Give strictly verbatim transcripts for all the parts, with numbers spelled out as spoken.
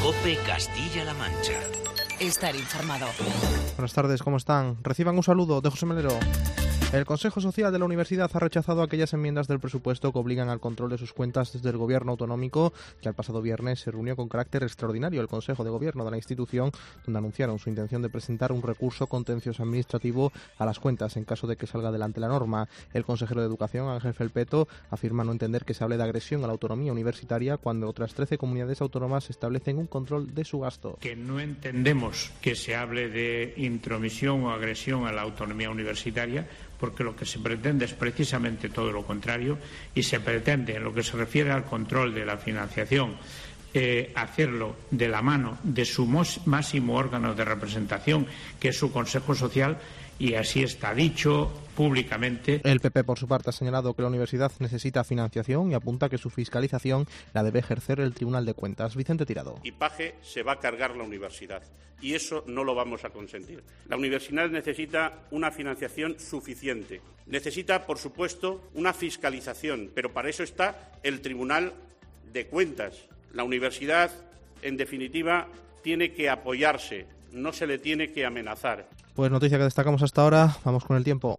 COPE Castilla-La Mancha. Estar informado. Buenas tardes, ¿cómo están? Reciban un saludo de José Melero. El Consejo Social de la Universidad ha rechazado aquellas enmiendas del presupuesto que obligan al control de sus cuentas desde el Gobierno autonómico, que el pasado viernes se reunió con carácter extraordinario el Consejo de Gobierno de la institución, donde anunciaron su intención de presentar un recurso contencioso administrativo a las cuentas en caso de que salga adelante la norma. El consejero de Educación, Ángel Felpeto, afirma no entender que se hable de agresión a la autonomía universitaria cuando otras trece comunidades autónomas establecen un control de su gasto. Que no entendemos que se hable de intromisión o agresión a la autonomía universitaria, porque lo que se pretende es precisamente todo lo contrario, y se pretende, en lo que se refiere al control de la financiación, eh, hacerlo de la mano de su máximo órgano de representación, que es su Consejo Social, y así está dicho públicamente. El P P, por su parte, ha señalado que la universidad necesita financiación y apunta que su fiscalización la debe ejercer el Tribunal de Cuentas. Vicente Tirado. Ipaje se va a cargar la universidad y eso no lo vamos a consentir. La universidad necesita una financiación suficiente. Necesita, por supuesto, una fiscalización, pero para eso está el Tribunal de Cuentas. La universidad, en definitiva, tiene que apoyarse, no se le tiene que amenazar. Pues noticia que destacamos hasta ahora, vamos con el tiempo.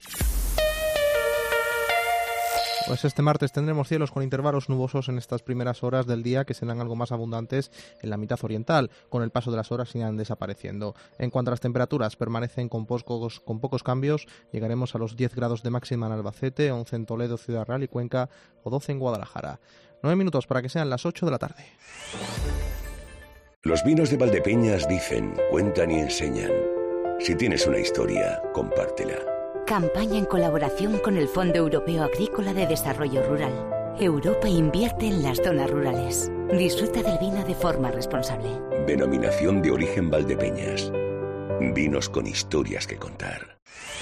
Pues este martes tendremos cielos con intervalos nubosos en estas primeras horas del día, que serán algo más abundantes en la mitad oriental. Con el paso de las horas irán desapareciendo. En cuanto a las temperaturas, permanecen con pocos, con pocos cambios. Llegaremos a los diez grados de máxima en Albacete, once en Toledo, Ciudad Real y Cuenca o doce en Guadalajara. Nueve minutos para que sean las ocho de la tarde. Los vinos de Valdepeñas dicen, cuentan y enseñan. Si tienes una historia, compártela. Campaña en colaboración con el Fondo Europeo Agrícola de Desarrollo Rural. Europa invierte en las zonas rurales. Disfruta del vino de forma responsable. Denominación de origen Valdepeñas. Vinos con historias que contar.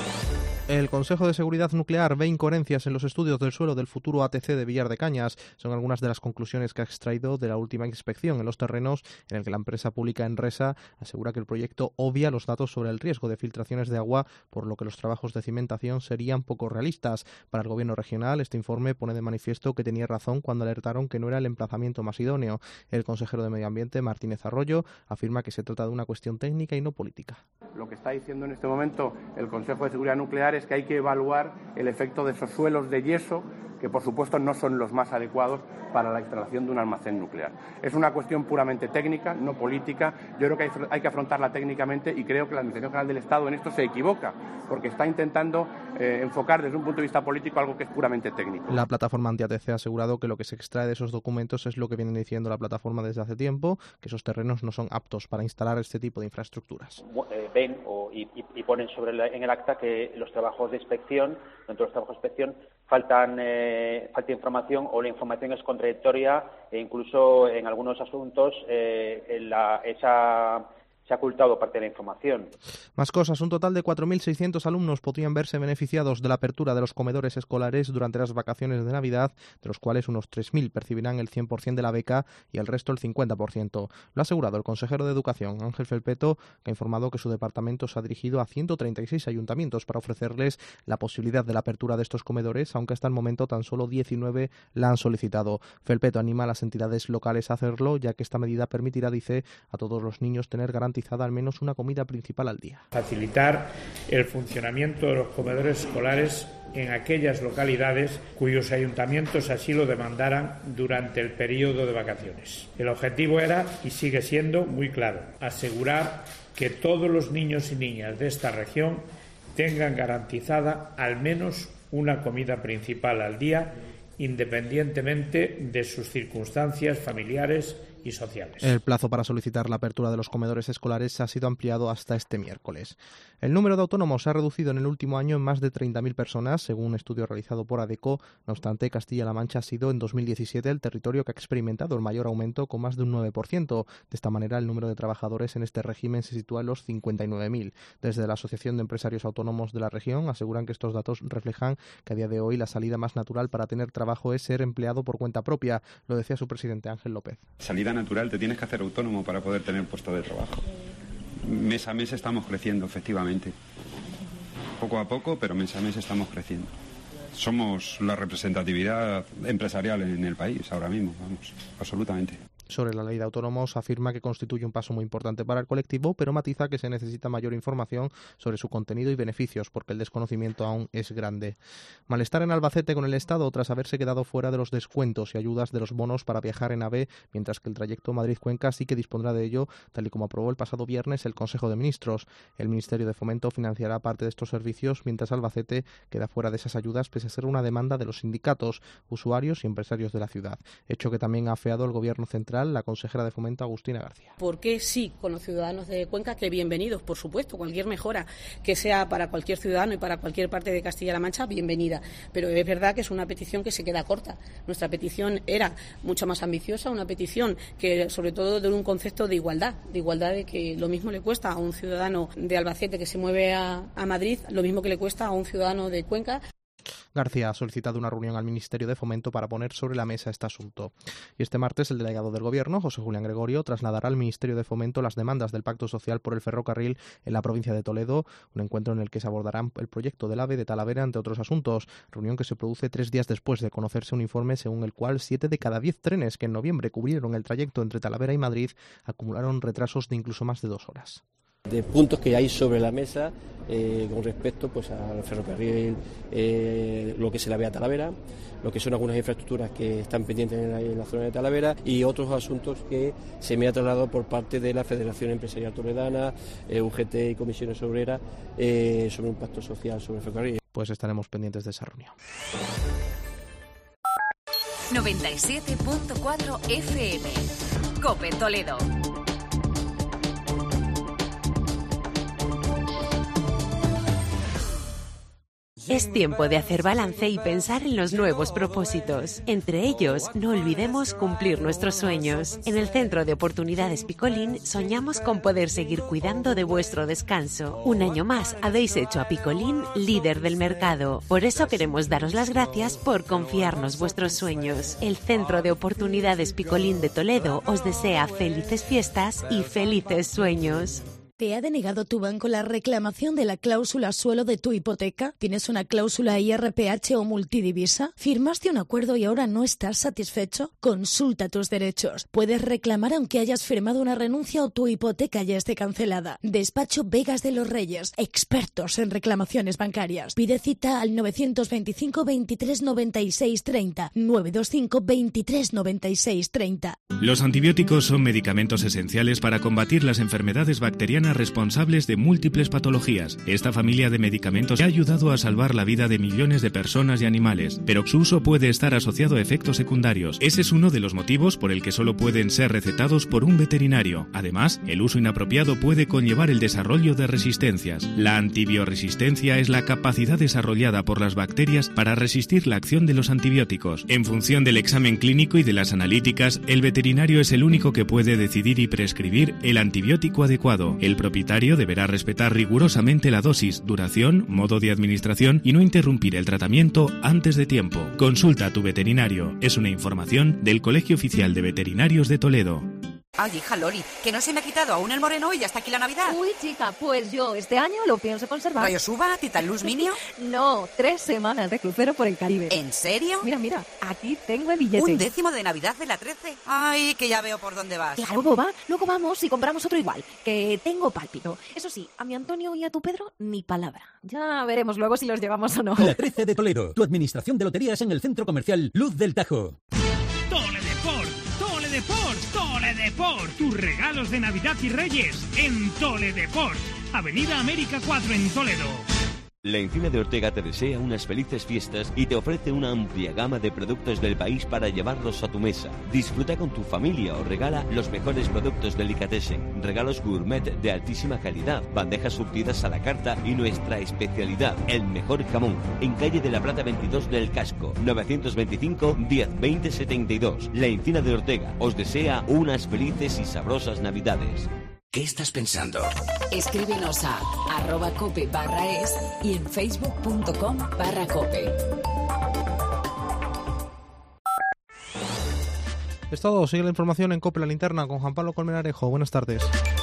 El Consejo de Seguridad Nuclear ve incoherencias en los estudios del suelo del futuro A T C de Villar de Cañas. Son algunas de las conclusiones que ha extraído de la última inspección en los terrenos, en el que la empresa pública Enresa asegura que el proyecto obvia los datos sobre el riesgo de filtraciones de agua, por lo que los trabajos de cimentación serían poco realistas. Para el Gobierno regional, este informe pone de manifiesto que tenía razón cuando alertaron que no era el emplazamiento más idóneo. El consejero de Medio Ambiente, Martínez Arroyo, afirma que se trata de una cuestión técnica y no política. Lo que está diciendo en este momento el Consejo de Seguridad Nuclear es que hay que evaluar el efecto de esos suelos de yeso, que por supuesto no son los más adecuados para la instalación de un almacén nuclear. Es una cuestión puramente técnica, no política. Yo creo que hay, hay que afrontarla técnicamente y creo que la Administración General del Estado en esto se equivoca, porque está intentando eh, enfocar desde un punto de vista político algo que es puramente técnico. La plataforma anti-A T C ha asegurado que lo que se extrae de esos documentos es lo que viene diciendo la plataforma desde hace tiempo, que esos terrenos no son aptos para instalar este tipo de infraestructuras. Eh, ven o, y, y ponen sobre la, en el acta que los trabajos de inspección, dentro de los trabajos de inspección, faltan eh, falta información o la información es contradictoria e incluso en algunos asuntos eh, en la, esa se ha ocultado parte de la información. Más cosas. Un total de cuatro mil seiscientos alumnos podrían verse beneficiados de la apertura de los comedores escolares durante las vacaciones de Navidad, de los cuales unos tres mil percibirán el cien por ciento de la beca y el resto el cincuenta por ciento. Lo ha asegurado el consejero de Educación, Ángel Felpeto, que ha informado que su departamento se ha dirigido a ciento treinta y seis ayuntamientos para ofrecerles la posibilidad de la apertura de estos comedores, aunque hasta el momento tan solo diecinueve la han solicitado. Felpeto anima a las entidades locales a hacerlo, ya que esta medida permitirá, dice, a todos los niños tener garantizada al menos una comida principal al día. Facilitar el funcionamiento de los comedores escolares en aquellas localidades cuyos ayuntamientos así lo demandaran durante el periodo de vacaciones. El objetivo era, y sigue siendo, muy claro: asegurar que todos los niños y niñas de esta región tengan garantizada al menos una comida principal al día, independientemente de sus circunstancias familiares y sociales. El plazo para solicitar la apertura de los comedores escolares ha sido ampliado hasta este miércoles. El número de autónomos se ha reducido en el último año en más de treinta mil personas, según un estudio realizado por ADECO. No obstante, Castilla-La Mancha ha sido en dos mil diecisiete el territorio que ha experimentado el mayor aumento, con más de un nueve por ciento. De esta manera, el número de trabajadores en este régimen se sitúa en los cincuenta y nueve mil. Desde la Asociación de Empresarios Autónomos de la región aseguran que estos datos reflejan que a día de hoy la salida más natural para tener trabajo es ser empleado por cuenta propia. Lo decía su presidente Ángel López. Salida natural, te tienes que hacer autónomo para poder tener puesto de trabajo. Mes a mes estamos creciendo, efectivamente. Poco a poco, pero mes a mes estamos creciendo. Somos la representatividad empresarial en el país ahora mismo, vamos, absolutamente. Sobre la ley de autónomos afirma que constituye un paso muy importante para el colectivo, pero matiza que se necesita mayor información sobre su contenido y beneficios, porque el desconocimiento aún es grande. Malestar en Albacete con el Estado tras haberse quedado fuera de los descuentos y ayudas de los bonos para viajar en AVE, mientras que el trayecto Madrid-Cuenca sí que dispondrá de ello, tal y como aprobó el pasado viernes el Consejo de Ministros. El Ministerio de Fomento financiará parte de estos servicios, mientras Albacete queda fuera de esas ayudas pese a ser una demanda de los sindicatos, usuarios y empresarios de la ciudad, hecho que también ha afeado el Gobierno central, la consejera de Fomento Agustina García. ¿Por qué sí con los ciudadanos de Cuenca? Que bienvenidos, por supuesto, cualquier mejora que sea para cualquier ciudadano y para cualquier parte de Castilla-La Mancha, bienvenida. Pero es verdad que es una petición que se queda corta. Nuestra petición era mucho más ambiciosa, una petición que sobre todo de un concepto de igualdad, de igualdad de que lo mismo le cuesta a un ciudadano de Albacete que se mueve a, a Madrid, lo mismo que le cuesta a un ciudadano de Cuenca. García ha solicitado una reunión al Ministerio de Fomento para poner sobre la mesa este asunto. Y este martes el delegado del Gobierno, José Julián Gregorio, trasladará al Ministerio de Fomento las demandas del Pacto Social por el ferrocarril en la provincia de Toledo, un encuentro en el que se abordarán el proyecto del AVE de Talavera, entre otros asuntos. Reunión que se produce tres días después de conocerse un informe según el cual siete de cada diez trenes que en noviembre cubrieron el trayecto entre Talavera y Madrid acumularon retrasos de incluso más de dos horas. De puntos que hay sobre la mesa eh, con respecto pues al ferrocarril, eh, lo que se la ve a Talavera, lo que son algunas infraestructuras que están pendientes en la, en la zona de Talavera y otros asuntos que se me ha trasladado por parte de la Federación Empresarial Toledana, eh, U G T y Comisiones Obreras eh, sobre un pacto social sobre el ferrocarril. Pues estaremos pendientes de esa reunión. noventa y siete punto cuatro F M. COPE Toledo. Es tiempo de hacer balance y pensar en los nuevos propósitos. Entre ellos, no olvidemos cumplir nuestros sueños. En el Centro de Oportunidades Picolín soñamos con poder seguir cuidando de vuestro descanso. Un año más habéis hecho a Picolín líder del mercado. Por eso queremos daros las gracias por confiarnos vuestros sueños. El Centro de Oportunidades Picolín de Toledo os desea felices fiestas y felices sueños. ¿Te ha denegado tu banco la reclamación de la cláusula suelo de tu hipoteca? ¿Tienes una cláusula I R P H o multidivisa? ¿Firmaste un acuerdo y ahora no estás satisfecho? Consulta tus derechos. Puedes reclamar aunque hayas firmado una renuncia o tu hipoteca ya esté cancelada. Despacho Vegas de los Reyes, expertos en reclamaciones bancarias. Pide cita al nueve dos cinco, veintitrés noventa y seis treinta, nueve dos cinco, veintitrés noventa y seis treinta. Los antibióticos son medicamentos esenciales para combatir las enfermedades bacterianas responsables de múltiples patologías. Esta familia de medicamentos ha ayudado a salvar la vida de millones de personas y animales, pero su uso puede estar asociado a efectos secundarios. Ese es uno de los motivos por el que solo pueden ser recetados por un veterinario. Además, el uso inapropiado puede conllevar el desarrollo de resistencias. La antibioresistencia es la capacidad desarrollada por las bacterias para resistir la acción de los antibióticos. En función del examen clínico y de las analíticas, el veterinario es el único que puede decidir y prescribir el antibiótico adecuado. El propietario deberá respetar rigurosamente la dosis, duración, modo de administración y no interrumpir el tratamiento antes de tiempo. Consulta a tu veterinario. Es una información del Colegio Oficial de Veterinarios de Toledo. Ay, hija Loli, que no se me ha quitado aún el moreno y ya está aquí la Navidad. Uy, chica, pues yo este año lo pienso conservar. ¿Rayos Uva, Titan Luz Minio? No, tres semanas de crucero por el Caribe. ¿En serio? Mira, mira, aquí tengo el billete. ¿Un décimo de Navidad de la trece? Ay, que ya veo por dónde vas. Claro, boba, luego vamos y compramos otro igual, que tengo pálpito. Eso sí, a mi Antonio y a tu Pedro, ni palabra. Ya veremos luego si los llevamos o no. La trece de Toledo, tu administración de loterías en el Centro Comercial Luz del Tajo. Toledeport, Toledeport, Toledeport. Tus regalos de Navidad y Reyes en Toledeport. Avenida América cuatro en Toledo. La Encina de Ortega te desea unas felices fiestas y te ofrece una amplia gama de productos del país para llevarlos a tu mesa. Disfruta con tu familia o regala los mejores productos delicatessen, regalos gourmet de altísima calidad, bandejas surtidas a la carta y nuestra especialidad, el mejor jamón. En calle de la Plata veintidós del Casco, novecientos veinticinco, diez, veinte, setenta y dos. La Encina de Ortega os desea unas felices y sabrosas Navidades. ¿Qué estás pensando? Escríbenos a arroba cope barra es y en facebook.com barra cope. Es todo. Sigue la información en COPE La Linterna con Juan Pablo Colmenarejo. Buenas tardes.